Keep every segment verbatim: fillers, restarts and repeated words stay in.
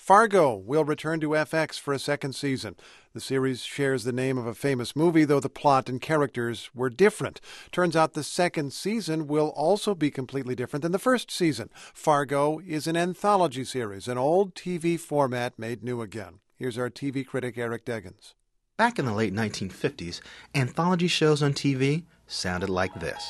Fargo will return to F X for a second season. The series shares the name of a famous movie, though the plot and characters were different. Turns out the second season will also be completely different than the first season. Fargo is an anthology series, an old T V format made new again. Here's our T V critic Eric Deggans. Back in the late nineteen fifties, anthology shows on T V sounded like this.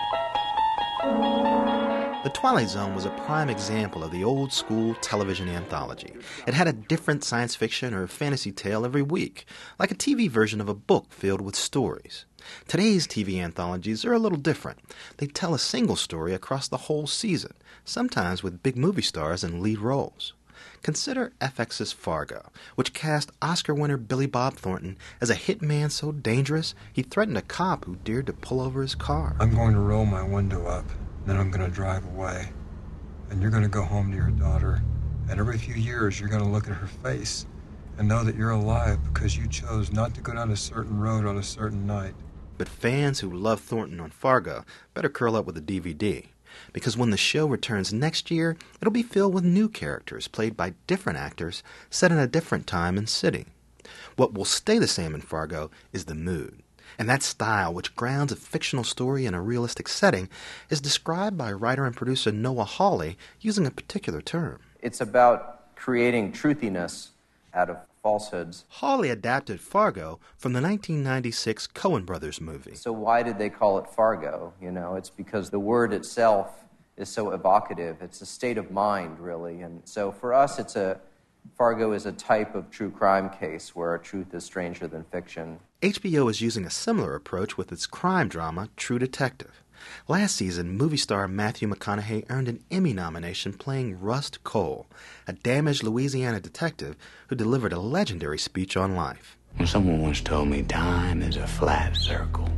The Twilight Zone was a prime example of the old-school television anthology. It had a different science fiction or fantasy tale every week, like a T V version of a book filled with stories. Today's T V anthologies are a little different. They tell a single story across the whole season, sometimes with big movie stars in lead roles. Consider F X's Fargo, which cast Oscar winner Billy Bob Thornton as a hitman so dangerous he threatened a cop who dared to pull over his car. I'm going to roll my window up. Then I'm going to drive away, and you're going to go home to your daughter, and every few years you're going to look at her face and know that you're alive because you chose not to go down a certain road on a certain night. But fans who love Thornton on Fargo better curl up with a D V D, because when the show returns next year, it'll be filled with new characters played by different actors set in a different time and city. What will stay the same in Fargo is the mood. And that style, which grounds a fictional story in a realistic setting, is described by writer and producer Noah Hawley using a particular term. It's about creating truthiness out of falsehoods. Hawley adapted Fargo from the nineteen ninety-six Coen Brothers movie. So why did they call it Fargo? You know, it's because the word itself is so evocative. It's a state of mind, really. And so for us, it's a Fargo is a type of true crime case where truth is stranger than fiction. H B O is using a similar approach with its crime drama, True Detective. Last season, movie star Matthew McConaughey earned an Emmy nomination playing Rust Cole, a damaged Louisiana detective who delivered a legendary speech on life. Someone once told me time is a flat circle.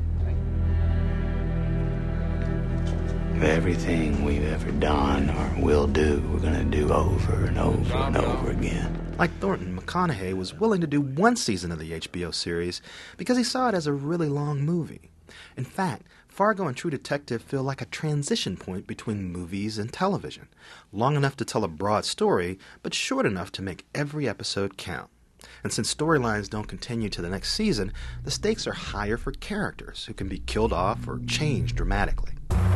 Everything we've ever done or will do, we're going to do over and over and over again. Like Thornton, McConaughey was willing to do one season of the H B O series because he saw it as a really long movie. In fact, Fargo and True Detective feel like a transition point between movies and television, long enough to tell a broad story, but short enough to make every episode count. And since storylines don't continue to the next season, the stakes are higher for characters who can be killed off or changed dramatically.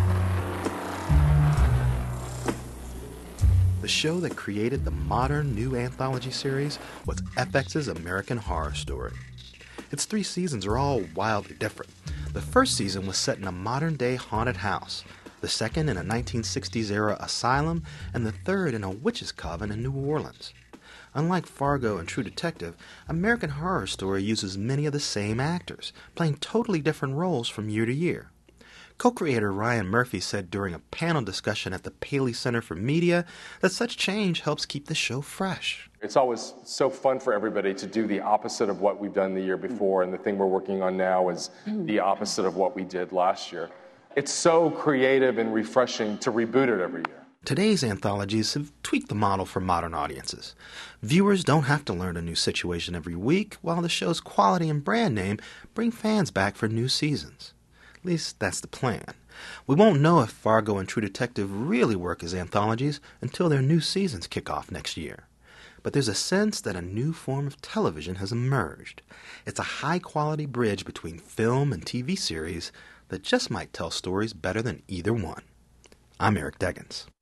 The show that created the modern new anthology series was F X's American Horror Story. Its three seasons are all wildly different. The first season was set in a modern-day haunted house, the second in a nineteen sixties-era asylum, and the third in a witch's coven in New Orleans. Unlike Fargo and True Detective, American Horror Story uses many of the same actors, playing totally different roles from year to year. Co-creator Ryan Murphy said during a panel discussion at the Paley Center for Media that such change helps keep the show fresh. It's always so fun for everybody to do the opposite of what we've done the year before, and the thing we're working on now is the opposite of what we did last year. It's so creative and refreshing to reboot it every year. Today's anthologies have tweaked the model for modern audiences. Viewers don't have to learn a new situation every week, while the show's quality and brand name bring fans back for new seasons. At least that's the plan. We won't know if Fargo and True Detective really work as anthologies until their new seasons kick off next year. But there's a sense that a new form of television has emerged. It's a high-quality bridge between film and T V series that just might tell stories better than either one. I'm Eric Deggans.